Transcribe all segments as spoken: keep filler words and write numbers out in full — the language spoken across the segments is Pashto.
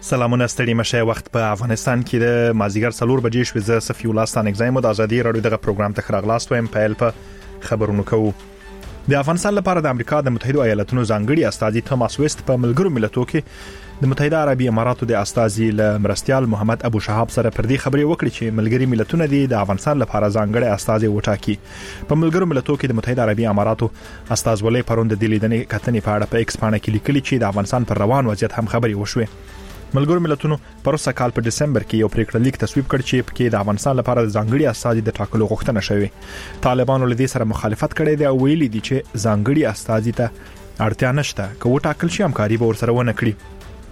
سلامونه ستړي مشه وخت په افغانستان کې د مازیګر څلور بجې شوې ز صفی الله ستان اگزایم د ازادي رادیو دغه پروګرام ته خراغلاست وایم په په خبرونو کوو. د افغانستان لپاره د امریکا د متحده ایالاتونو ځانګړي استاذي توماس ویست په ملګرو ملتونو کې د متحده عربي اماراتو د استاذي مرستيال محمد ابو شهاب سره پر دې خبرې وکړي چې ملګري ملتونه د افغانستان لپاره ځانګړي استاذي وټاکي. په ملګرو ملتونو کې د متحده عربي اماراتو استاذ ولې پروند د لیدنې کتنې په اړه په ایکس باندې کې لیکلي چې د افغانستان پر روان وضعیت هم خبرې وشوه. ملګرو ملتونو پروسه کال په دسمبر کې یو پریکړه لیک تصویب کړ چې په کې د افغانستان لپاره د ځانګړي استاذي د ټاکلو غوښتنه شوې. طالبانو له دې سره مخالفت کړی دی او ویلي دي چې ځانګړي استاذي ته اړتیا نشته کوو ټاکل شي همکاري به ورسره ونه کړي.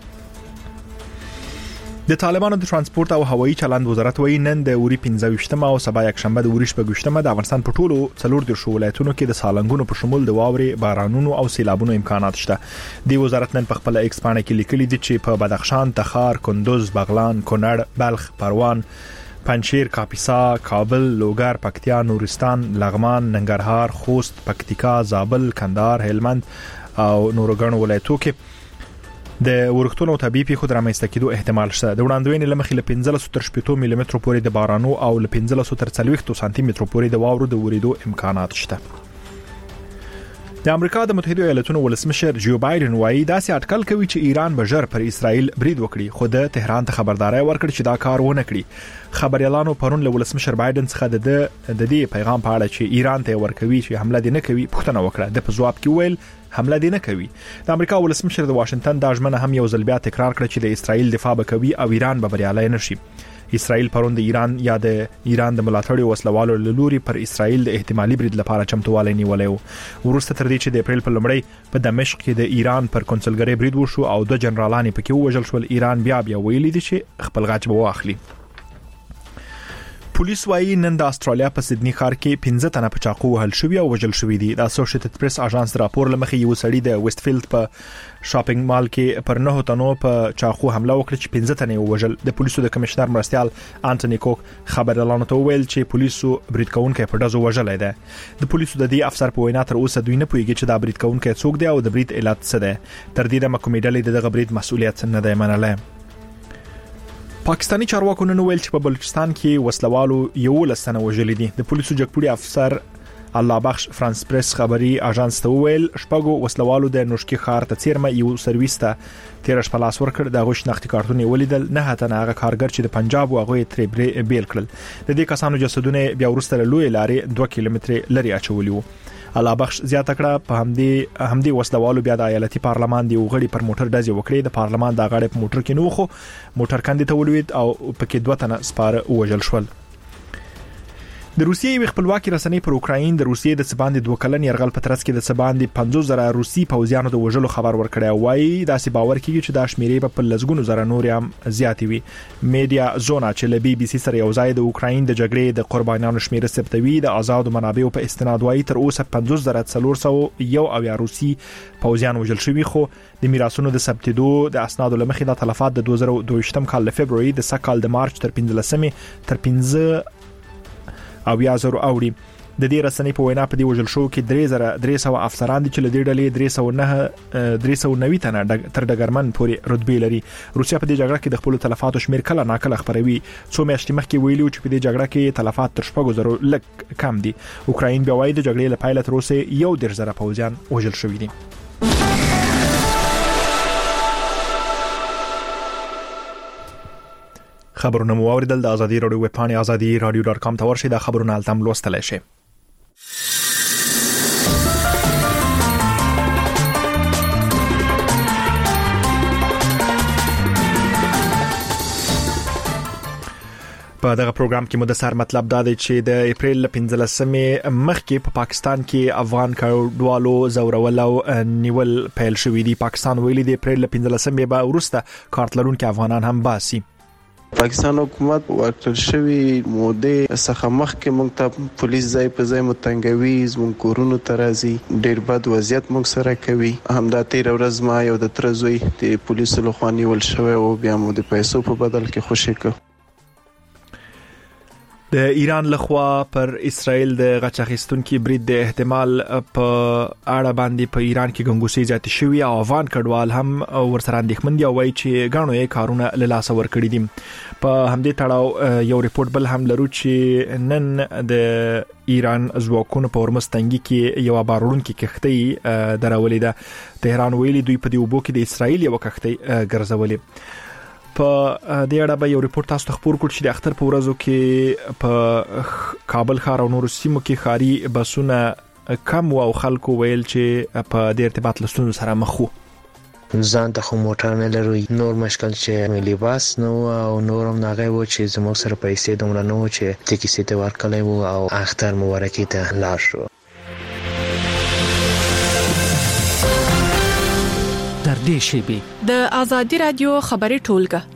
د طالبانو د ترانسپورت او هوایي چلند وزارت وایي نن د اوري پنځه ویشتمه او سبا یک شنبه د اوري شپږ ویشتمه د افغانستان په ټولو څلور د ولایتونو کې د سالنګونو په شمول د واورې بارانونو او سیلابونو امکانات شته. د وزارت نن په خپل ایکس باندې کې لیکلي دي چې په بدخشان، تخار، کندوز، بغلان، کونړ، بلخ، پروان، پنجشیر، کاپیسا، کابل، لوګر، پکتیا، نورستان، لغمان، ننګرهار، خوست، پکتیکا، زابل، کندهار، هلمند او نورګڼ ولایتونو کې د ورښتونو او طبيعي پیښو درامسته کېدو احتمال شته. د وړاندوینې لمخې له پنځلس تر شپږ ملي متر پورې د بارانو او له پنځلس تر څلوېښت سانتي متر پورې د واورو د وریدو امکانات شته. د امریکا د متحده ایالاتونو ولسمشر جو بایدن وایي داسې اټکل کوي چې ایران به ژر پر اسرائیل برید وکړي، خو د تهران ته خبرداري ورکړه چې دا کار ونه کړي. خبريالانو پرون له ولسمشر بایدن څخه د د دې پیغام په اړه چې ایران ته ورکوي چې حمله دې نه کوي پوښتنه وکړه. د په جواب کې ویل حمله دې نه کوي. د امریکا ولسمشر د واشنگټن د ژمنه هم یو ځل بیا تکرار کړ چې د اسرائیل دفاع وکوي او ایران به بریالي نشي. اسرائیل پرون د ایران یا د ایران د ملاتړ وسلوالو لوري پر اسرائیل د احتمالي برید لپاره چمتووالی نیولې و. ورسته تر دې چې د اپریل په لومړۍ په دمشق کې د ایران پر کنسولګری برید وشو او دوه جنرالان پکې وژل شول. ایران بیا بیا ویلي دي چې خپل غاچ به واخلي. پولیس وايي نن د استرالیا په سیدنی ښار کې پنځه تنه په چاقو وهل شوی او وژل شوی دي. د اسوسییټډ پریس اژانس راپور لمخې یو سړی د ویسټفیلډ په شاپینګ مال کې پر نه تنو په چاقو حمله وکړه چې پنځه تنه وژل. د پولیسو د کمشنر مرستيال انټونی کوک خبريالانو ته ویل چې پولیسو برید کوونکي په دزو وژلای دي. د پولیسو د دې افسر په وینا تر اوسه دوی نه پوهیږي چې دا برید کوونکي څوک دی او د برید علت څه ده. تر دې د مکومیډلې دغه برید مسؤلیت نه دی منلای. پاکستانی چارواکو نن ویل چې په بلوچستان کې وسلوالو یو لسنه وژل دي. د پولیسو جګپوړي افسر الله بخش فرانس پریس خبري اژانس ته ویل شپږو وسلوالو د نوشکی ښار ته چیرمه یو سرویس ته تیرش پلاس ورکړ. د غوښ نختي کارتونی ولیدل نه هته هغه کارګر چې د پنجاب او هغه تریبری بیل کړل. د دې کسانو جسدونه بیا ورسره لوی لارې دوه کیلومتره لري اچولي وو. الله بخش زیاته کړه په همدې همدې وسلوالو بیا د ایالتي پارلمان دی وغړي پر موټر دځي وکړي. د پارلمان د غاړې په موټر کې نو خو موټر کاندي ته ولوید او پکې دوه تنه سپاره وژل شول. د روسیې یو خپلواکي رسنۍ پر اوکراین د روسیې د سباندې دوه کلن يرغل په ترڅ کې د سباندې پنځوس زره روسي پوځیانو د وژلو خبر ورکړی. وایي دا سی باور کیږي چې دا شمیرې په لزګونو زره نور هم زیاتې وي. میډیا زونا چې له بي بي سي سره یو ځای د اوکراین د جګړې د قربانیانو شمیره ثبتوي د آزاد منابعو په استناد وایي تر اوسه پنځوس زره څلور سوه یو او یا روسي پوځیان وژل شوي، خو د میراثونو د ثبتېدو د اسنادو لمخې د تلفات د دوه زره دوه ویشتم کال له فبرवरी د سکهال د مارچ تر پنځلسمې تر پنځه او یا زرو اوړي. د دې رسنۍ په وینا په دې وژل شو کې درې زره درې سوه افسران دي چې له دې ډلې درې سوه نه درې سوه نوي تنه تر ډګرمن پورې رتبې لري. روسیا په دې جګړه کې د خپل تلفاتو شمیر کله ناکله خبروي. څو میاشتې مخکې ویلو چې په دې جګړه کې تلفات تر شپږ زره لږ کم دي. اوکراین بیا وايي د جګړې له پیل تر اوسه یو ډیر زره پوځیان وژل شوي دي. خبرونه مو اوریدل. د ازادي رادیو ویب پاڼه ازادي رادیو ډاټ کام ته ورشئ. دا خبرونه التم لوستلای شئ. په دغه پروګرام کې مدثر مطلب دا دی چې د اپریل پنځلسمې مخکې په پاکستان کې افغان کډوالو زورول او نیول پیل شوې دي. پاکستان ویلي دی اپریل پنځلسمې به ورسته کارت لرونکي افغانان هم باسي. پاکستان حکومت ورکړل شوی موده څخه مخکې موږ ته پولیس ځای په ځای متنګوي، زموږ کورونو ته راځي، ډیر بد وضعیت موږ سره کوي. همدا تیر ورځ ما یو د تر زوی د پولیسو لخوا نیول شوی او بیا مو د پیسو په بدل کې خوشی کړ. د ایران لخوا پر اسرائیل د غچ اخیستونکو برید د احتمال په اړه باندې په ایران کې ګنګوسې زیات شوې او افغان کډوال هم ورسره اندېښمن دي او وايي چې غاڼو یې کارونه له لاس ورکړي دي. په همدې تړاو یو ریپورت بل هم لرو چې نن د ایران ځواکونو په ورمستنګي کې یو بارونکو کښتۍ درولې ده. تهران ویلي دوی په دې وبو کې د اسرائیل یو کښتۍ ګرځولې. په دې اړه به یو ریپورت تاسو ته خبر کړ چې د اختر په ورځو کې په کابل ښار او نورو سیمو کې خاري بسونه کم او خلکو ویل چې په دې ارتباط لستون سره مخ وو. ځان ته خو موټر نه لرو، نور مشکل چې ملي باس نو او نورم ناغه و چې زموږ سره پیسې دومره نه و چې ټیکسي ته ورکړلې وو او اختر مبارکي ته لاړ شو. در دې شیبه د آزادي رادیو خبري ټولګه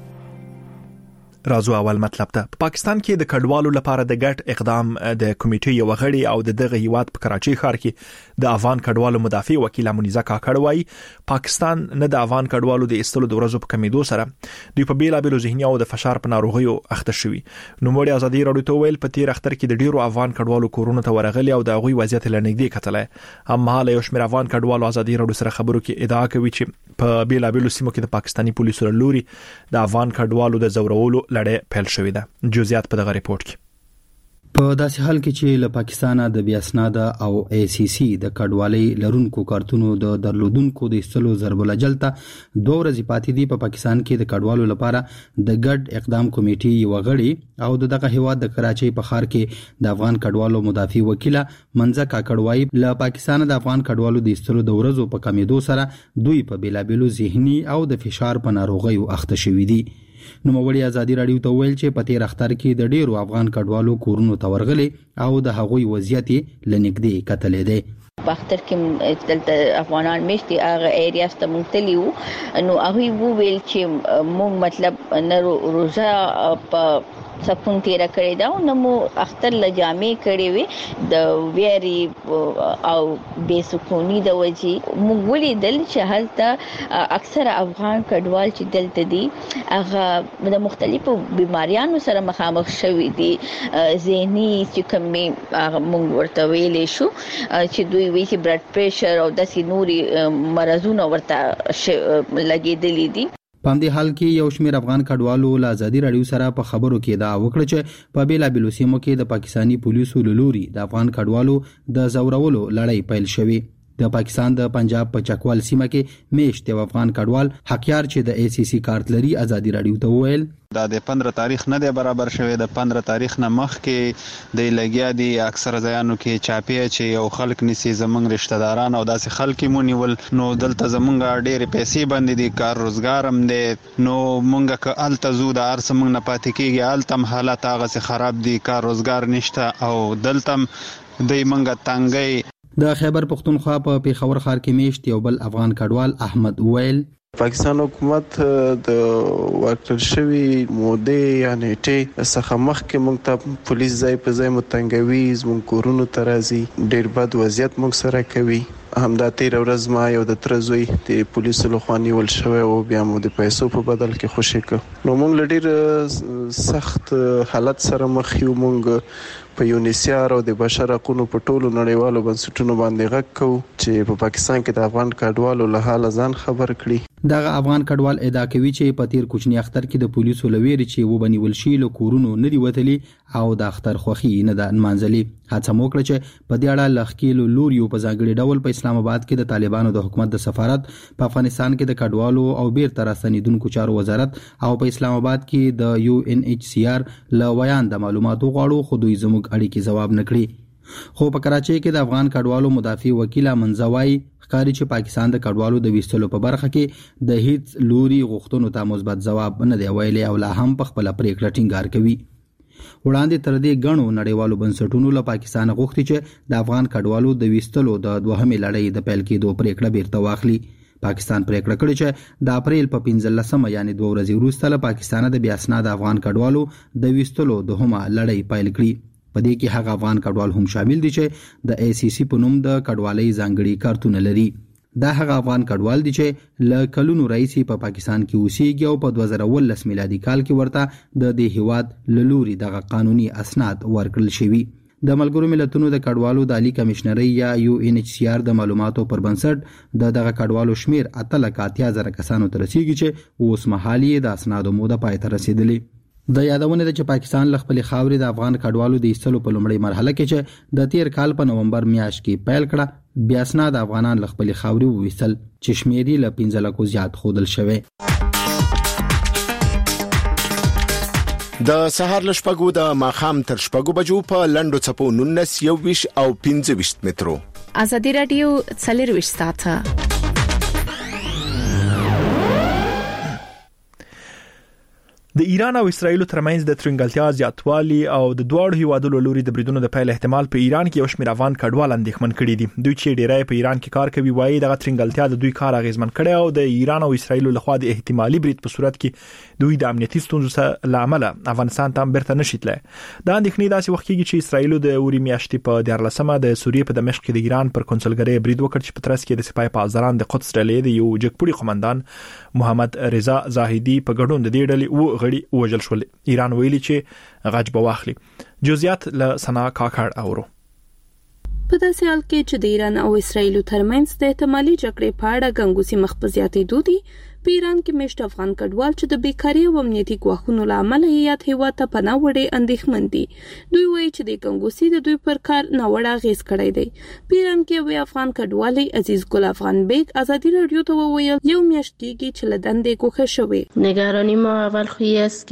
راځو اول مطلب ته. په پاکستان کې د کډوالو لپاره د ګډ اقدام د کمیټې یو غړي او د دغه هیواد په کراچي ښار کې د افغان کډوالو مدافع وکیل منیزه کاکړ وايي پاکستان نه د افغان کډوالو د استلو د ورځو په کمیدو سره دوی په بیلا بیلو ذهني او د فشار په ناروغیو اخته شوي. نو موږ ازادي راډیو ته ویل په تیر اختر کې د ډیرو افغان کډوالو کورونو ته ورغلي او د غوي وضعیت لنګدي کتلای. اما له یو شمېر افغان کډوالو ازادي راډیو سره خبرو کې ادعا کوي چې په بیلا بیلو سیمو کې د پاکستاني پولیسو لوري د افغان کډوالو د زورولو لړۍ پیل شوې. جزئیات په دغه ریپورت کې په داسې حال کې چې له پاکستانه د بیا اسناده او ای سی سی د کډوالۍ لرونکو کارتونو د درلودونکو د استلو ضرب الجل ته دوه ورځې پاتې دي. په پاکستان کې د کډوالو لپاره د ګډ اقدام کمیټې یو غړي او دغه هیواد د کراچۍ په ښار کې د افغان کډوالو مدافع وکیل منځه کاکړ وايي له پاکستان د افغان کډوالو د استلو د ورځو په کمیدو سره دوی په بیلابیلو ذهني او د فشار په ناروغیو اخته شوي دي. نو موړي ازادي راډیو ته ویل چې په تیر اختر کې د ډیرو افغان کډوالو کورونو ته ورغلي او د هغوی وضعیت لنګدي کتلې دي. په اختر کې دلته افغانان مشتي هغه ایریاس ته مونتلیو نو هغه وو ویل چې مونږ مطلب نه روزه په سکون تیر کړی دا نو مو اختر لجامې کړی وي د ویری او بے سکونی د وجي مونږ ولیدل چې هلته اکثر افغان کډوال چې دلته دي هغه د مختلفو بیماریانو سره مخامخ شوي دي. ذهني چې کومي مونږ ورته ویلې شو چې دوی وی چې بلډ پریشر او د سینوري مرزونه ورته لګیدلې دي. په دې حال کې یو شمېر افغان کډوالو له ازادي راډیو سره په خبرو کې دا وکړه چې په بیلا بیلو سیمو کې د پاکستاني پولیسو لوري د افغان کډوالو د زورولو لړۍ پیل شوې. د پاکستان د پنجاب په چکوال سیمه کې میشت یو افغان کډوال حقیار چې د ای سی سی کارت لري ازادي راډیو ته ویل دا د پندرہ تاریخ نه دی برابر شوی. د پندرہ تاریخ نه مخ کې د لګیا دي اکثر ځایانو کې چاپی چې یو خلک نسی زمنګ رشتہ داران او داسې خلک مونیول نو دلته زمونږ ډېر پیسې باندې دي کار روزګار هم دي نو مونږه ک ال تزو د ارس مونږ نه پاتې کیږي التم حالت هغه سي خراب دي کار روزګار نشته او دلتم د مونږه تنګي. د خیبر پختونخوا په پیښور ښار کې میشت یو بل افغان کډوال احمد ویل پاکستان حکومت د ورکړل شوی مودې یعنی ټي څخه مخکې موږ ته پولیس ځای په ځای متنګوي زموږ کورونو ته راځي ډېر بد وضعیت موږ سره کوي. همدا تیر ورځ ما یو د ترزوی د پولیسو لخوا نیول شوی او بیا مو د پیسو په بدل کې خوشی کړ نو موږ لډیر سخت حالت سره مخ یو. موږ په یونیسیار او د بشر حقوقو په ټولو نړیوالو بنسټونو باندې غږ کوو چې په پاکستان کې د افغان کډوالو له حال ځان خبر کړي. دغه افغان کډوال ادعا کوي چې په تیر کوچنی اختر کې د پولیسو لویری چې وبنیول شي له کورونو نه دی وتلی او د اختر خوخي نه د منځلي هڅه موکړه چې په دې اړه لخکیلو لوریو په ځانګړي ډول په اسلام آباد کې د طالبانو د حکومت د سفارت په افغانستان کې د کډوالو او بیرته راستنیدونکو چارو وزارت او په اسلام آباد کې د یو ان ایچ سی آر له ویان د معلوماتو غواړو خو دوی زموږ اړیکې جواب نکړي. خو په کراچۍ کې د افغان کډوالو مدافع وکیل منځوي ښکاري چې پاکستان د کډوالو د ویستلو په برخه کې د هیڅ لوري غوښتنو ته مثبت ځواب نه دی ویلي او لا هم په خپل پریکړه ټینګار کوي. وړاندې تر دې غنو نړیوالو بنسټونو له پاکستان غوښتي چې د افغان کډوالو د ویستلو د دوهمې لړۍ د پیل کېدو پریکړه بیرته واخلي. پاکستان پریکړه کړې چې د اپریل په پنځلسمه یعنی دوه ورځې وروسته له پاکستان د بیا اسناد افغان کډوالو د ویستلو دوهمه لړۍ پیل کړي. په دې کې هغه افغان کډوال هم شامل دي چې د ای سی سی په نوم د کډوالۍ ځانګړي کارتونه لري. دا هغه افغان کډوال دي چې ل کلونو رئیس په پاکستان کې اوسېږي او په دوه زره ولس میلادي کال کې ورته د دې هیواد لوري دغه قانوني اسناد ورکړل شوی. د ملګرو ملتونو د کډوالو د عالی کمشنري یا یو ان ایچ سی آر د معلوماتو پر بنسټ د دغه کډوالو شمیر اته لک اتیا زره کسانو ته رسیدي چې اوس مهال یې د اسنادو موده پای ته رسیدلی. د یادونه ده چې پاکستان له خپل خاورې د افغان کډوالو د ایستلو په لومړۍ مرحله کې چې د تیر کال په نومبر میاشت کې پیل کړه، بیا اسناد افغانان له خپل خاورې وویستل چې شمیر یې له پنځه لکو زیات ښودل شوی. د سهار لشپګو د ماخام تر شپګو بجو په لندو چپو نونس یو ویش او پنځه ویش مترو. ازادي رادیو څلور ویش ساعته. د ایران او اسرایل ترمنځ د ترنګلتیا زیاتوالی او د دوړو هیوادونو لوري د بریدونو د پیل احتمال په ایران کې یو شمېر افغان کډوال اندېښمن کړي دي. دوی چې ډیری په ایران کې کار کوي وایي دغه ترنګلتیا د دوی کار اغیزمن کړي او د ایران او اسرایل لخوا د احتمالي برید په صورت کې دوی د امنیتي ستونزو سره لامل افغانستان ته بیرته نشیتله. دا اندېښنې داسې وخت کې چې اسرایل د اوري میاشتې په دیارلسمه د سوریې په دمشق کې د ایران پر کنسولګری برید وکړ چې په ترڅ کې د سپاه پاسداران د قدس ډلې د یو جګپوړي قومندان محمد رضا زاهدی په ګډون د دې ډلې و غړي وژل شول. ایران ویلي چې غج به واخلي. جزئیات له سنا کاکړ اورو. په داسې حال کې چې د ایران او اسرایل ترمنځ د احتمالي جګړې په اړه ګنګوسې مخبزياتې دودي، په ایران کې مشت افغان کډوال چې د بیکاری او امنیتي ګواښونو لامل هیات هیواد ته پناه وړي اندېښمن دي. دوی وایي چې د ګنګوسې د دوی پر کار ناوړه غیز کړی دی. په ایران کې وی افغان کډوالي عزیز ګل افغان بیگ ازادي رادیو ته وویل یو میاشت کېږي چې لدندې کوخه شوی. نگرانی ما اول خو است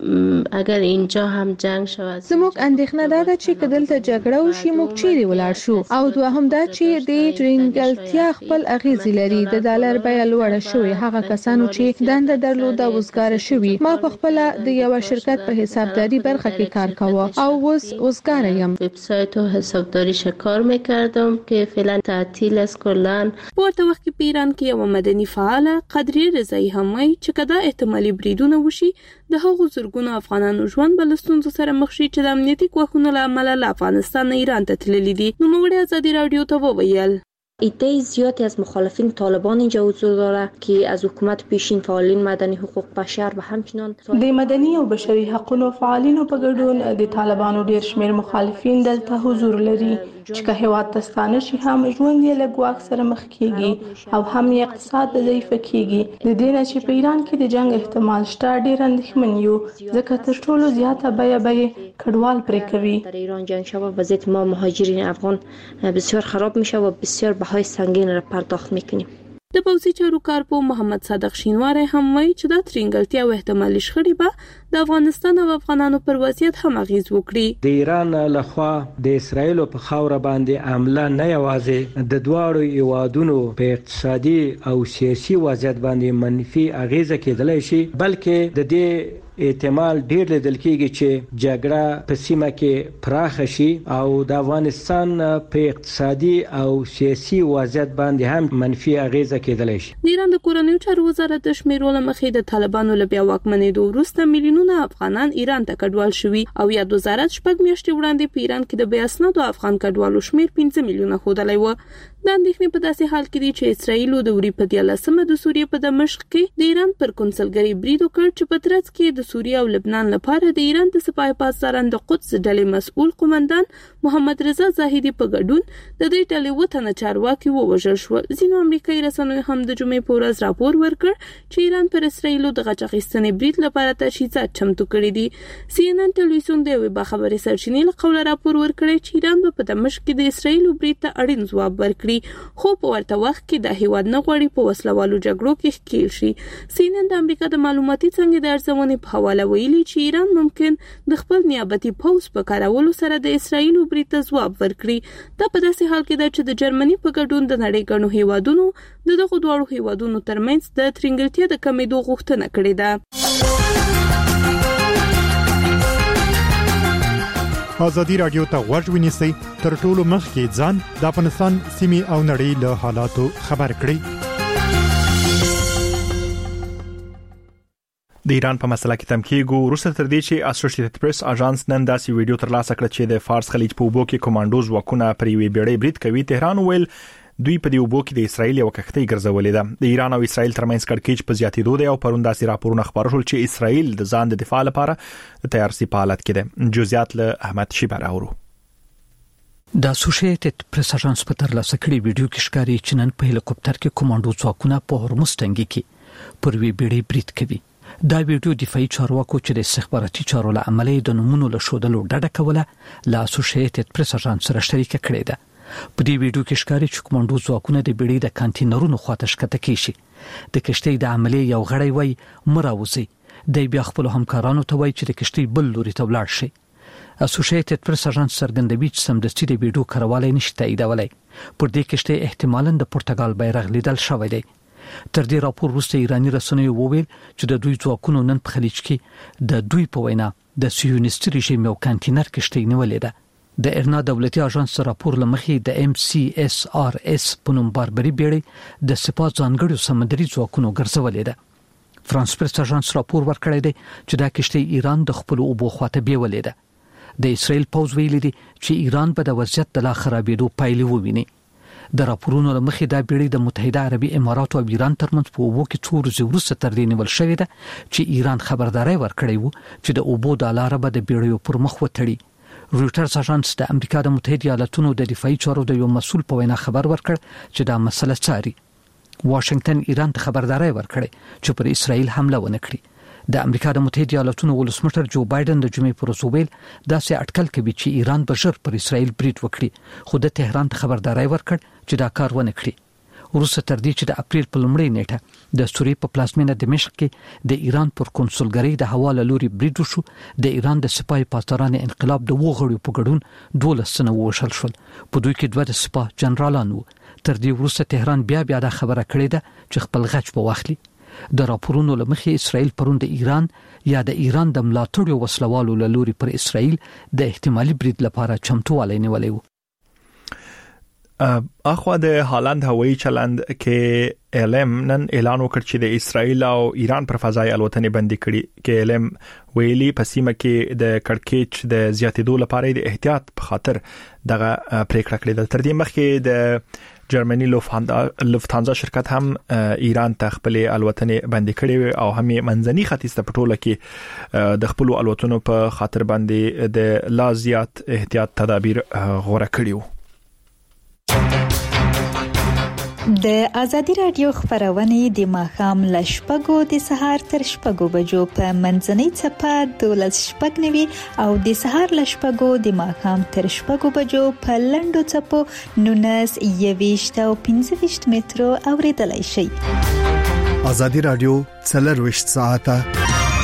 که اگر اینجا هم جنگ شود، زموږ اندېښنه دا ده چې کدل ته جګړه وشي موږ چیرې ولاړ شو، او دوهم دا چې د ترنګلتیا خپل اغیز لري. د ډالر بیه لوړه شوې، هغه کسانو چې دنده درلوده وزګار شوي. ما په خپل د یو شرکت په حسابداري برخه کې کار کاوه او اوس وزګار یم. وب سایت او حسابداریش کار میکردم که فعلا تعطیل است کلا. په ورته وخت کې په ایران کې یو مدني فعال قدرې رضایی هم وایي چې کدا احتمالي بریدونه وشي د هغو زرګونو افغانانو ژوند بل ستونزو سره مخ شي چې د امنیتي ګواښونو لامل له افغانستان نه ایران ته تللي دي. نو موږ ازادي رادیو ته وویل ایده زیادی از مخالفین طالبان اینجا حضور داره که از حکومت پیشین فعالین مدنی حقوق بشر و همچنان د مدني او بشري حقوقو فعالینو په ګډون د طالبانو ډیر شمیر مخالفین دلته حضور لري چې که هیواد ته ستانه شي هم ژوند یې له ګواښ سره مخ کیږي او هم یې اقتصاد ضعیف کیږي. د دې نه چې په ایران کې د جنگ احتمال شته ډیر اندېښمن یو، ځکه تر ټولو زیاته بیه به کډوال پرې کوي. در ایران جنگ شوه وضعیت ما مهاجرین افغان بسیار خراب میشه و بسیار بهای سنگین را پرداخت میکنیم. د پوځي چارو کارپو محمد صادق شینواری هم وایي چې د ترنګلتیا او احتمالي شخړې به د افغانستان او افغانانو پر وضعیت هم اغیز وکړي. د ایران لخوا د اسرایل په خاور باندې عمله نه یوازې د دواړو هیوادونو په اقتصادي او سیاسي وضعیت باندې منفي اغیزه کېدلی شي، بلکې د دې احتمال ډیر لیدل کېږي چې جګړه په سیمه کې پراخ شي او د افغانستان په اقتصادي او سیاسي وضعیت باندې هم منفي اغیزه کېدلی شي. د ایران د کورنیو چارو وزارت د شمیرولو مخې د طالبانو له بیا واکمنېدو وروسته میلیونونه افغانان ایران ته کډوال شوي او یاد وزارت شپږ میاشتې وړاندې په ایران کې د بې اسنادو افغان کډوالو شمیر پنځه میلیونه ښودلی و. د اندېښنې په داسې حال کې دي چې اسرایل د اوري په دیارلسمه د سوریې په دمشق کې د ایران پر کنسولګری برید وکړ چې په ترڅ کې د سوریې او لبنان لپاره د ایران د سپاه پاسداران د قدس ډلې مسؤل قومندان محمد رضا زاهدی په ګډون د دې ډلې وطن چارواکي ووژل شو. ځینو امریکایي رسنیو هم د جمعې په ورځ راپور ورکړ چې ایران پر اسرایل د غچ اخیستنې برید لپاره تجهیزات چمتو کړي دي. سی ان ان ټلویزیون د یوې باخبرې سرچینې له قوله راپور ورکړی چې ایران به په دمشق کې د اسرایل برید ته اړین ځواب ورکړي، خو په ورته وخت کې د هیواد نه غواړي په وسلوالو جګړو کې ښکیل شي. سی ان ان د امریکا د معلوماتي څنګه د ارزونې په حواله ویلي چې ایران ممکن د خپل نیابتي پوځ په کارولو سره د اسرایل برید ته ځواب ورکړي. دا په داسې حال کې ده چې د جرمني په ګډون د نړۍ ګڼو هیوادونو د دغو دواړو هیوادونو ترمنځ د ترنګلتیا د کمېدو غوښتنه کړې ده. ازادي رادیو ته غوږ ونیسئ، تر ټولو مخکې ځان د افغانستان سیمې او نړۍ له حالاتو خبر کړئ. د ایران په مسله کې تم کېږو وروسته تر دې چې اسوسییټډ پریس اژانس نن داسې ویډیو ترلاسه کړ چې د فارس خلیج په اوبو کې کمانډوز وکونه پر یوې بیړۍ برید کوي. تهران ویل دوی په دې وبو کې د اسرایل یو کښتۍ ګرځولې ده. د ایران او اسرایل ترمنځ کړکېچ په زیاتېدو دی او پرون داسې راپورونه خبر شول چې اسرایل د ځان د دفاع لپاره د تیارسي په حالت کې ده. جزئیات له احمد شیبر اورو. د اسوسییټډ پریس اژانس په ترلاسه کړي ویډیو کې ښکاري چې نن په هلیکوپټر کې کمانډو ځواکونه په هرمز تنګي کې پر وی بیړۍ برید کوي. دا ویډیو دفاعي چارواکو چې د استخباراتي چارو له عملي د نمونو له شودلو ډډه کوله له اسوسییټډ پریس اژانس سره شریک کړي ده. په دې ویډیو کې ښکاري چې کمانډو ځواکونه د بیړۍ د کانټینرونو خواته ښکته کیشي. د کشتۍ د عملي یو غړی وای مراوزي د بیا خپل همکارانو ته وای چې د کشتۍ بل لوري ته ولاړ شي. اسوسییټډ پریس اژانس څرګندوي چې سمدستي د ویډیو کاروالی نشته تاییدولای. پر دې کشتۍ احتمالاً د پرتګال بیرغ لیدل شوی دی. تر دې راپور وروسته ایرانی رسنیو وویل چې د دوی ځواکونو نن په خلیج کې د دوی په وینا د سیونیستي رژیم یو کانټینر کشتۍ نیولې ده. د ارنا دولتي اژانس راپور لمخې د ام سی اس ار اس په نوم باربري بیړۍ د سپاه ځانګړو سمندري ځواکونو ګرځولې ده. فرانس پریس اژانس راپور ورکړی دی چې دا کشتۍ ایران د خپل اوبو خواته بیولې ده. د اسرائیل پوز ویلي دي چې ایران به د وضعیت د لا خرابېدو پایلې وویني. د راپورونو لمخې دا بیړۍ د متحده عربي امارات او ایران ترمنځ په اوبو کې څو ورځې وروسته تر دې نیول شوې ده چې ایران خبرداري ورکړې وو چې د اوبو د لارې به د بیړیو پر مخ وتړي. رویټرز اژانس د امریکا د متحده ایالاتونو د دفاعي چارو د یو مسؤل په وینا خبر ورکړ چې دا مسله څاري. واشنگټن ایران ته خبرداري ورکړې چې پر اسرائیل حمله ونه کړي. د امریکا د متحده ایالاتونو ولسمشر جو بایدن د جمعې پر ورځ ویل داسې اټکل کوي چې ایران به ژر پر اسرائیل برید وکړي، خو د تهران ته خبرداري ورکړ چې دا کار ونه کړي. وروسته تر دې چې د اپریل په لومړۍ نیټه د سوریې په پلازمینه دمشق کې د ایران پر کنسولګری د حواله لوري برید وشو، د ایران د سپاه پاسداران انقلاب د وغړو په ګډون دولس سنه وشل شول. په دوی کې دوه د سپاه جنرالان وو. تر دې وروسته تهران بیا بیا د خبره کړې ده چې خپل غچ په واخلي. د راپورونو لمخې اسرائیل پرون د ایران یا د ایران د ملاتړو وسلوالو له لوري پر اسرائیل د احتمالي برید لپاره چمتووالی نیولی وو. اخوا د هالند هوایي چلند کې ال ام نن اعلان وکړ چې د اسرائیل او ایران پر فضایي الوتنې بندي کړي. کې ال ام ویلي په سیمه کې د کړکېچ د زیاتېدو لپاره د احتیاط په خاطر دغه پریکړه کړې ده. تر دې مخکې د جرمني لوفتانزا شرکت هم ایران ته خپل الوتنې بندي کړې او هم منځني ختیځ ته پټوله کې د خپل الوتنو په خاطر باندې د لا زیات احتیاط تدابیر غوړه کړیو. د ازادي رادیو خبرونه د ماخام لشپګو د سهار تر شپګو بجو په منځنۍ چپه دولس شپږ نوي او د سهار لشپګو د ماخام تر شپګو بجو په لندو چپو نونس یويشت او پنځه ویشت مترو اوریدلای شي. ازادي رادیو څلرويشت ساعته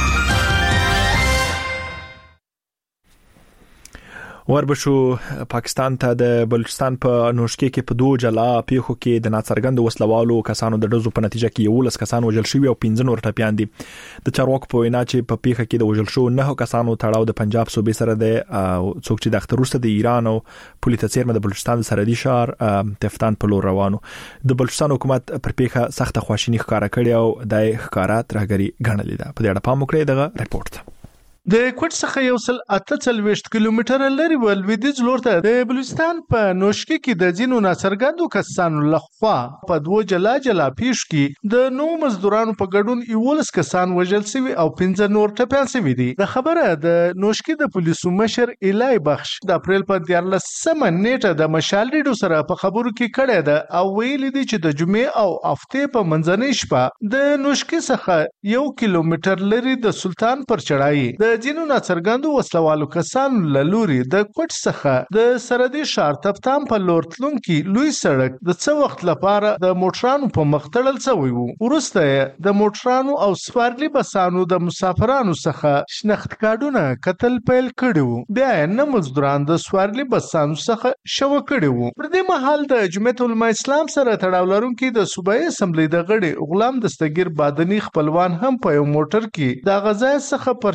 وربشو پاکستان ته د بلوچستان په نوشکې کې په دوه جلا پیښو کې د ناڅرګند وسلوالو کسانو د ډزو په نتیجه کې یو لس کسان وژل شوي او پنځه نور ټپيان دي. د چارواکو په وینا چې په پیښه کې د وژل شو نه کسانو تړاو د پنجاب صوبې سره د څوک چې د اختر وروسته د ایران او پولیس څیرمه د بلوچستان د سرحدي ښار تفتان په لور روانو. د بلوچستان حکومت پر پیښه سخته خواشینی ښکارا کړې او د ښکارا ترهګری ګڼلې ده. په دې اړه پام وکړئ دغه رپورت. د کوټ څخه یو سل اته څلويشت کیلومتر لري ول ویدیز لور ته د بلوچستان په نوشکی کې د جنو ناڅرګندو کسانو لخوا په دوه جلا جلا پیښ کې د نو مزدورانو په ګډون یولس کسان وژل شوي او پنځه نور ټپيان شوي دي. د خبره د نوشکی د پولیسو مشر الای بخش د اپریل په دیارلسمه نیټه د مشال ریډیو سره په خبرو کې کړه ده او ویل دي چې د جمعې او هفته په منځنۍ شپه د نوشکی څخه یو کیلومتر لري د سلطان پر چړای د جنو ناڅرګندو وسلوالو کسان لوري د کوټ څخه د سرحدي ښار تفتان په لور تلونکي لوی سړک د څو وخت لپاره د موټرانو په مخ تړل شوی وو. وروسته د موټرانو او سوارلي بسانو د مسافرانو څخه شناخت کارتونه قتل پیل کړي وو. بیا نه مزدوران د سوارلي بسانو څخه شو کړي وو. پر دې مهال د جمعیت العلماء اسلام سره تړاو لرونکي د صوبایي اسمبلی د غړي غلام دستگیر بادنی خپلوان هم په یو موټر کې د غزا څخه پر تیرېدو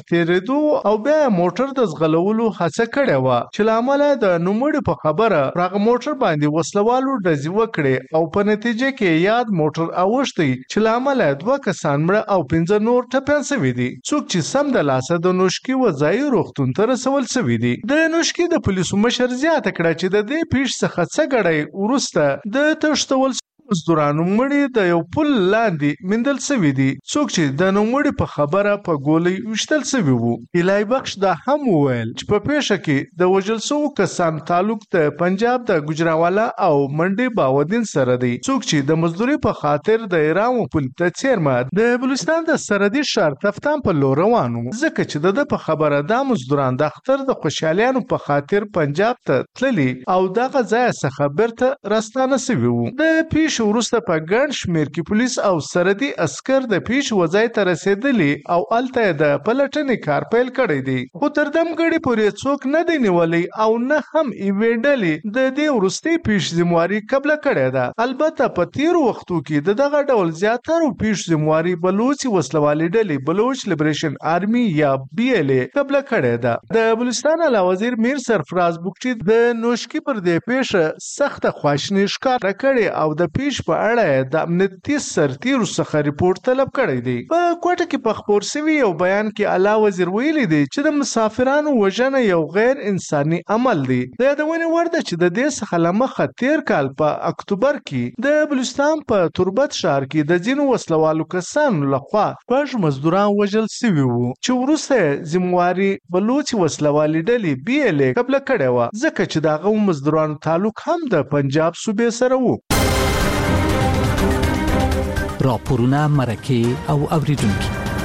تیریدو او بیا موټر د زغلولو هڅه کړې و چې لامل د نوموړي په خبره راغ موټر باندې وسلوالو ډزې وکړي او په نتیجه کې یاد موټر اوښتي چې لامل دوه کسان مړه او پنځه نور ټپيان شوي دي. څوک چې سم د لاسه د نوشکی وځای روغتون ته رسول شوي دي. د نوشکی د پولیسو مشر زیاته کړه چې د دې پیښ څخه څه غړی ورسته د تښتول مزدورانو مړي د یو پل لاندې مندل شوي دي. څوک چې د نوموړي په خبره په ګولۍ وشتل شوي وو. الهي بخش دا هم وویل چې په پیښه کې د وژل شوو کسانو تعلق د پنجاب د ګجراوالا او منډي باودین سره دی. څوک چې د مزدوري په خاطر د ایران پل ته څیرمه د بلوچستان د سرحدي ښار تفتان په لور روانو، ځکه چې د په خبره د مزدوران د اختر د خوشحالیانو په خاطر پنجاب ته تللي او دغه ځای څخه بیرته راستانه شوي وو. د پیښ وروسته په ګڼ شمېر کې پولیس او سرحدي عسکر د پیښ وځای ته رسېدلي او هلته یې د پلټنې کار پیل کړی دی، خو تر دمګړې پورې څوک نه دی نیولی او نه هم یوې ډلې د دې وروستۍ پیښ ذمواري قبله کړې ده. البته په تېرو وختو کې د دغه ډول زیاترو پیښ ذمواري بلوچي وسلوالې ډلې بلوچ لیبریشن آرمي یا بي ایل اے قبله کړې ده. د بلوچستان اعلی وزیر میر سرفراز بوکچي د نوشکی پر دې پیښه سخته خواشیني ښکاره کړې او د پیښ په اړه د امنیتي سرتیرو څخه ریپورت طلب کړی دی. په کوټه کې په خپور شوي یو بیان کې اعلی وزیر ویلي دی چې د مسافرانو وژنه یو غیر انساني عمل دی. د یادونې وړ ده چې د دې څخه له مخه تیر کال په اکتوبر کې د بلوچستان په تربت ښار کې د ځینو وسلوالو کسانو لخوا شپږ مزدوران وژل شوي وو چې وروسته ذمواري بلوچ وسلوالې ډلې بي ایل اے قبله کړې وه، ځکه چې د هغو مزدورانو تعلق هم د پنجاب صوبې سره وو. راپورونه مرکه او اوریدونکي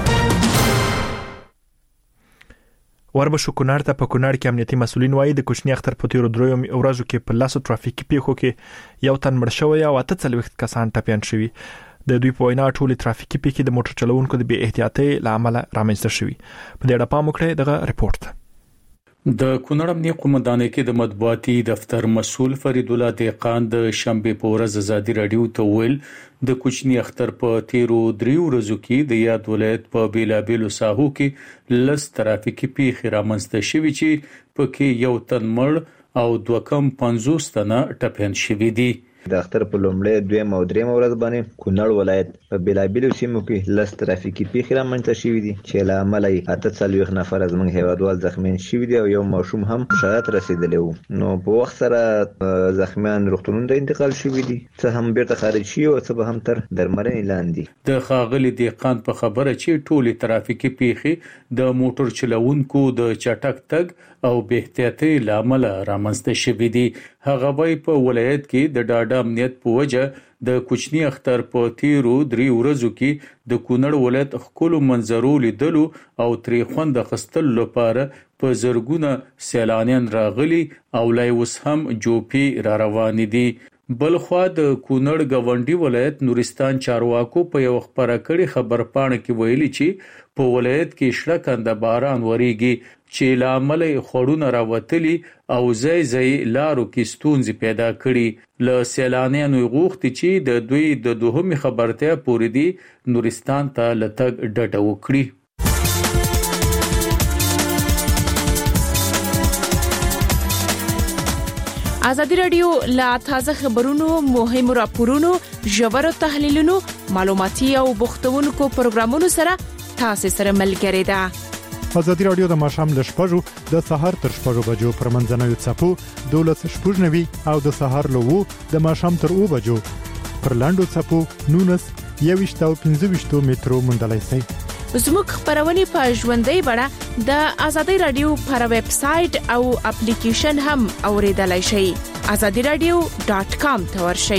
وربشو کونړ ته په کونړ کې امنیتي مسولین وایي د کوچني اختر په تیرو درو ورځو کې په لاسو ترافیکي پیښو کې یو تن مړ شوی او اته څلوېښت کسان ټپیان شوي. د دوی په وینا ټولې ترافیکي پیښې د موټر چلوونکو د بې احتیاطۍ له امله رامنځته شوي. په دې اړه پام وکړئ دغه رپورت. د کونړ امنیه قومندانۍ کې د مطبوعاتي دفتر مسول فرید الله دهقان د شنبه په ورځ ازادي رادیو ته ویل د کوچني اختر په تیرو دریو ورځو کې د یاد ولایت په بیلابیلو ساحو کې لس ترافیکي پیښې رامنځته شوي چې پکې یو تن مړ او دوه کم پنځوس تنه ټپیان شوي دي. د اختر په لومړۍ دویم او دریم ورځ باندې کونړ ولایت په بیلابیلو سیمو کې لس ترافیکي پیښې رامنځته شوي دي چې له امله یې اته څلوېښت نفر زموږ هیوادوال زخمیان شوي دي او یو ماشوم هم شهادت رسېدلی وو. نو په وخت سره زخمیان روغتونونو ته انتقال شوي دي، څه هم بیرته خارج شوي او څه به هم تر درملنې لاندې. د ښاغلي دهقان په خبره چې ټولې ترافیکي پیښې د موټر چلوونکو د چټک تګ او بې احتیاطۍ له امله رامنځته شوي دي. هغه وايي په ولایت کې د ډاډه امنیت په وجه د کوچني اختر په تیرو درې ورځو کې د کونړ ولایت ښکلو منظرو لیدلو او ترې خوند اخیستلو لپاره په زرګونه سیلانیان راغلي او لا اوس هم جوپې را روانې دي. بلخوا د کونړ گاونډي ولایت نورستان چارواکو په یو خبره کړي خبر پاڼه کې ویلي چې په ولایت کې شړکنده باران وریږي چې لامل خړونه راوتلي او ځای ځای لارو کې ستونزې پیدا کړي. ل سیلانیانو غوښتي چې د دوی د دوهمي خبرتیا پورې دی نورستان ته لټګ ډډه وکړي. ازادي رادیو لا تازه خبرونو، مهمو راپورونو، ژورو تحلیلونو، معلوماتي او بوختونکو پروګرامونو سره تاسو سره ملګری ده. ازادي رادیو د ماښام ل شپږو د سهار تر شپږو بجو پر منځنوي څپو دولس شپږ نوي او د سهار له وو د ماښام تر اوو بجو پر لاندو څپو نونس یويشت او پنځه ویشت مترو مونډلای سي. زموږ خبرونه په ژوندۍ بڼه د ازادي رادیو پر ویب سټ او اپلیکیشن هم اوریدلای شئ. azadi radio dot com ته ورشئ.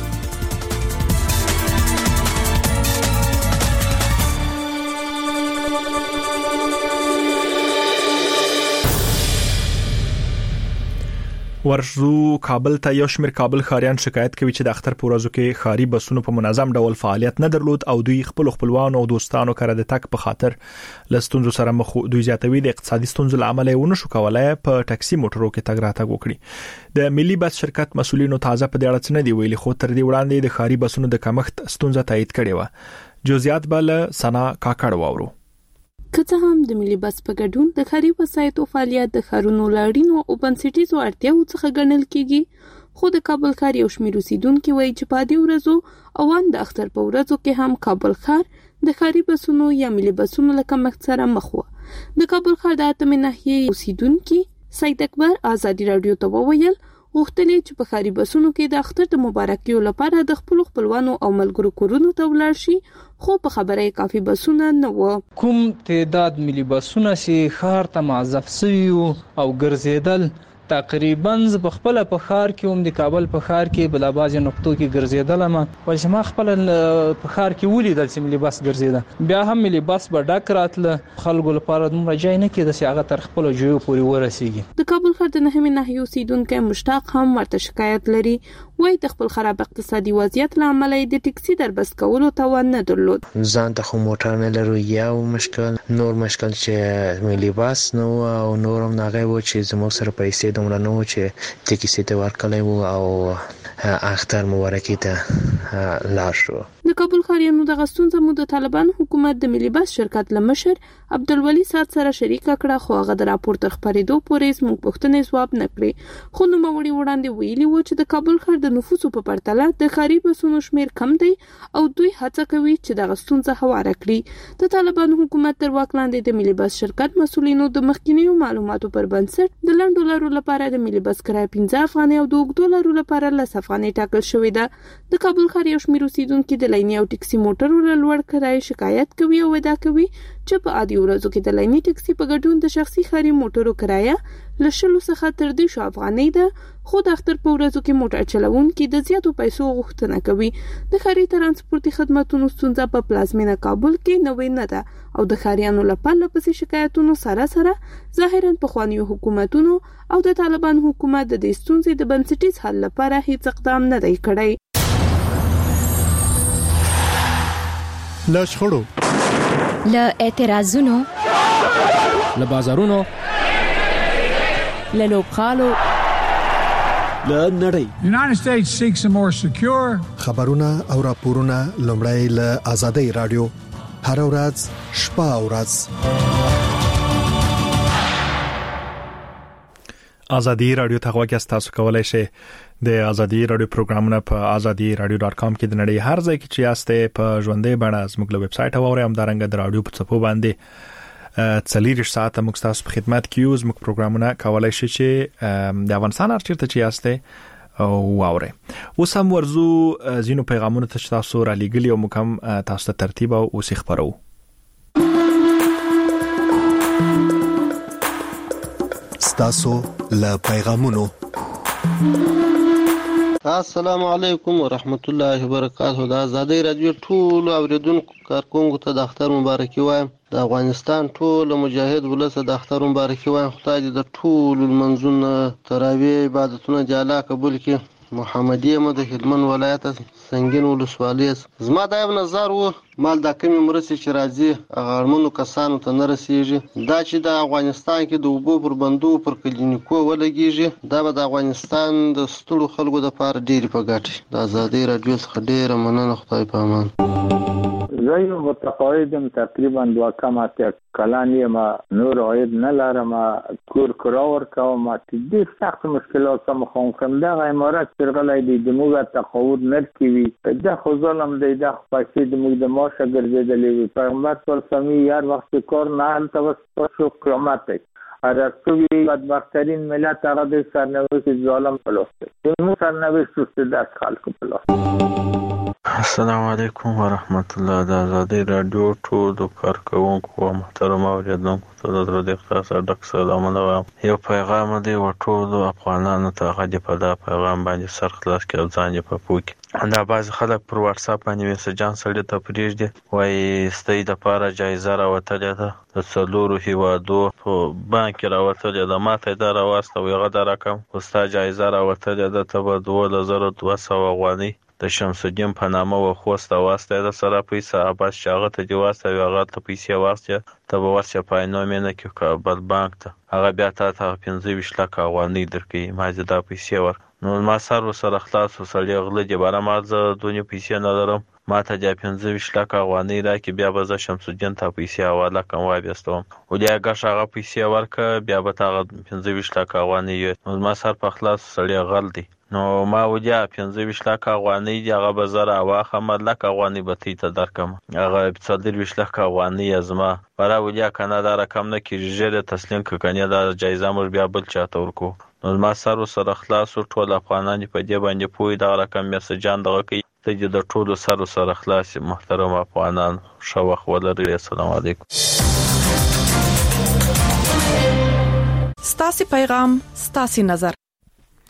ورشو کابل ته یو شمېر کابل ښاریان شکایت کوي چې د اختر په ورځو کې ښاري بسونو په منظم ډول فعالیت نه درلود او دوی خپل خپلوان او دوستانو کړه د تک په خاطر لستونزو سره مخ دوی زیاتوي د اقتصادي ستونزو لامل ونه شو کولای په ټاکسي موټرو کې تګ راتګ وکړي. د ملي بس شرکت مسولینو تازه په دې اړه نه دی ویلي، خو تر دې وړاندې د ښاري بسونو د کمښت ستونزه تایید کړې و. جزئیات بل سنا کاکړ واورو. که څه هم د ملي بس په ګډون د ښاري وسایطو فعالیت د ښارونو له اړینو او بنسټیزو اړتیاوو څخه ګڼل کیږي، خو د کابل ښار یو شمېر اوسیدونکي وایي چې په عادي ورځو او ان د اختر په ورځو کې هم کابل ښار د ښاري بسونو یا ملي بسونو له کمښت سره مخ و. د کابل ښار د اتمې ناحیې اوسیدونکي سید اکبر ازادي رادیو ته وویل غوښتل چې په ښاري بسونو کې د اختر د مبارکیو لپاره د خپل خپلوانو او ملګرو کورونو ته ولاړ شي، خو په خبره کافي بسونه نه و. کوم تعداد ملي بسونه چې ښار ته معزف شوي او ګرځیدل تقریبا ز بخپل په ښار کې هم د کابل په ښار کې بل باز نقطو کې ګرځیدل، ما ولې ما خپل په ښار کې ولیدل چې ملي بس ګرځیدل، بیا هم ملي بس به ډک راتله، خلکو لپاره دومره ځای نه کېده چې هغه تر خپل جویو پورې ورسیږي. د کابل ښار د نهمې ناحیې اوسیدونکي مشتاق هم ورته شکایت لري، وایي د خپل خراب اقتصادي وضعیت له امله د ټکسي در بس کولو توان نه درلود. ځان ته خو موټر نه لرو، یو مشکل، نور مشکل چې ملي بس نو او نورم ناغه و چې زموږ سره پیسې دومره نه و چې ټکسي ته ورکړی وو او اختر مبارکي ته لاړ شو. د کابل ښاریانو دغه ستونزه مو د طالبان حکومت د ملي بس شرکت له مشر عبدالولي سات سره شریکه کړه، خو هغه د راپور تر خپرېدو پورې زموږ پوښتنې ځواب نه کړې. خو نوموړي وړاندې ویلي وو چې د کابل ښار د نفوسو په پرتله د ښاري بسونو شمېر کم دی او دوی هڅه کوي چې دغه ستونزه هواره کړي. د طالبان حکومت تر واک لاندې د ملي بس شرکت مسؤلینو د مخکینیو معلوماتو پر بنسټ د لنډو لارو لپاره د ملي بس کرایه پنځه افغانۍ او د اوږدو لارو لپاره لس افغانۍ ټاکل شوې ده. د کابل ښار یو شمېر اوسیدونکي د لیني او ټکسي موټرو له لوړ کرایې شکایت کوي او ادعا کوي چې په عادي ورځو کې د لیني ټکسي په ګډون د شخصي ښاري موټرو کرایه له شلو څخه تر دېرشو افغانۍ ده، خو د اختر په ورځو کې موټر چلوونکي د زیاتو پیسو غوښتنه کوي. د ښاري ترانسپورتي خدماتو ستونزه په پلازمینه کابل کې نوې نه ده او د ښاریانو له پرله پسې شکایتونو سره سره ظاهرا پخوانیو حکومتونو او د طالبان حکومت د دې ستونزې د بنسټیز حل لپاره هیڅ اقدام نه دی کړی. له شخړو، له اعتراضونو، له بازارونو، له لوبغالو، له نړۍ. United States seeks a more secure. خبرونه او راپورونه لومړی له آزادۍ رادیو هر ورځ شپه او ورځ ازادي رادیو ته غوږی تاسو کولای شئ د ازادي رادیو پروګرامونه په ازادي رادیو ډاټ کام کې د نړۍ هر ځای کې چې یاستئ په ژوندۍ بڼه زموږ له ویب سټ او هم دارنګ د رادیو په صفحو باندې څلور ساعت موږ تاسو په خدمت کې یو زموږ پروګرامونه کولای شئ چې د افغانستان هر چیرته چې یاستئ او واورئ. اوس هم ورزو زینو پیغامونه ته تاسو را لېږلي او موږ هم تاسو ته ترتیب او اوسې خبرو. ستاسو له پیغامونو. السلام علیکم ورحمت الله وبرکاته. د آزادۍ رادیو ټول اوریدونکو کارکونکو ته د اختر مبارکي وایم. د افغانستان ټول مجاهد ولس د اختر مبارکي وایم. خدای دې د ټول منځونه تراویح عبادتونه د الله قبول کړي. محمدي احمد هلمند ولایت سنگین ولسوالۍ. زما دا یو نظر و مال د کمی مرسي چې راځي هغه کسانو ته نه رسیږي، دا چې د افغانستان کې د اوبو پر بندو پر کلینیکو ولګیږي، دا به د افغانستان د ستړو خلکو د پاره ډېر په ګټه. د آزادۍ رادیو څخه ډېر مننه. خدای په امان. زه یو متقاعدم، تقریبا دوه کم اتیا کلن یم، نور عاید نه لرم، کور کرا ورکوم، ډېر سخت مشکلات سره مخامخ یم. دغه عمارت چې غلی دی د موږ تقاعد نه کوي، دا خو ظلم دی، دا خو پیسې د موږ د معاشه ګرځېدلې وي. پیغمبر صلی الله علیه وسلم هر وخت چې کار نه هلته وسپار شو قیامت دی. عربستوی بدبخترین ملت هغه د سرنوشت ظالم په لاس دی، زموږ سرنوشت اوس د خلکو په لاس. السلام علیکم ورحمت الله. د آزادۍ رادیو ټولو کارکوونکو او محترم اوریدونکو ته د درود اخلاص ډک سلامونه وایم. یو پیغام دی و ټولو افغانانو ته، هغه دې په دا پیغام باندې سر خلاص کړي او ځان یې په پوه کړي. دا بعضې خلک پر واټساپ باندې میسجان سړي ته پرېږدي، وایي ستاسو دپاره جایزه راوتلې ده د څلورو هېوادو په بانک کې راوتلې ده، ما ته یې دا راواستوي، هغه دا رقم خو ستا جایزه راوتلې ده، ته به دولس زره دوه سوه افغانۍ د شمس الدین په نامه و خوست واستوي د سره پیسې، بس چې هغه ته دې واستوي، هغه ته پیسې واستوي، ته به ورسې په عینومېنه کې کابل بانک ته، هغه بیا تا ته پنځه ویشت لکه افغانۍ درکوي. ما دې دا پیسې ور نو ما سر ورسره خلاص و، سړی غله دې باره ما زه دونې پیسې نه لرم، ما ته د پنځه ویشت لکه افغانۍ راکړي بیا به زه شمس الدین ته پیسې حواله کوم وایستوم ولې هغه هغه پیسې ورکړه بیا به هغه پنځه ویشت لکه افغانۍ نو ما سر په خلاص سړی غل دی نو ما ولیا پنځه ویشت لکه افغانۍ دی هغه به زه راواخم لکه افغانۍ به تی ته درکم هغه څلور ویشت لکه افغانۍ ازما برا ولیا کنه دا رقم نه کیږي ژر تسلیم کړي دا جایزه مر بیا بل چاته ورکو نو ما سر سره خلاص ټول افغانان په دې باندې پوي دا رقم میسجان دغه کوي ته د ټولو سر سره خلاص محترم افغانان شو وخت ولري. السلام علیکم. ستاسو پیغام ستاسو نظر